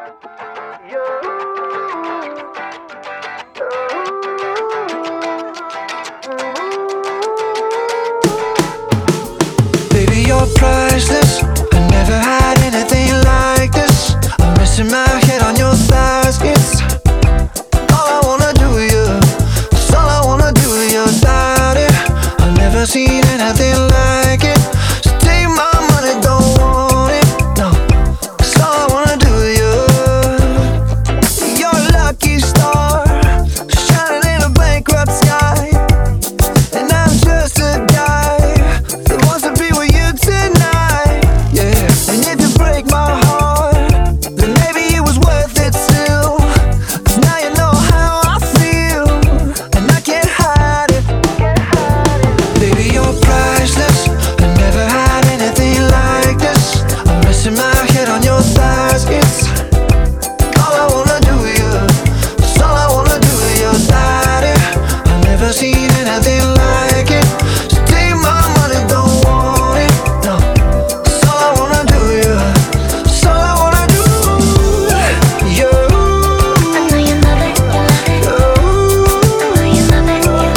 Baby, you're priceless. I never had anything like this. I'm resting my head on your thighs. It's all I wanna do with you. It's all I wanna do with your body. I've never seen anything like it. So take my money, don't want it. No, it's all I wanna do with you. You're a lucky star, shining in a bankrupt sky. And I'm just a guy that wants to be with you tonight. Yeah, and if you break my heart, then maybe it was worth it still. 'Cause now you know how I feel, and I can't hide it. Baby, you're priceless. I never had anything like this. I'm resting my head on your thighs. It's all I wanna do with you. It's all I wanna do with your body. I've never seen anything like it. So take my money, don't want it. No, it's all I wanna do with you. It's all I wanna do. You. I know you love it, you love it. I know you love it, you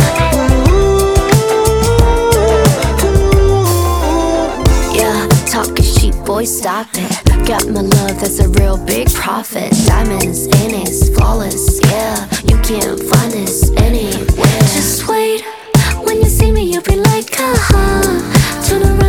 love it. Yeah, talking cheap, boy, stop it. Got my love, that's a real big profit. Diamonds in it, flawless, yeah. You can't find this anywhere. Just wait, when you see me, you'll be like, turn around.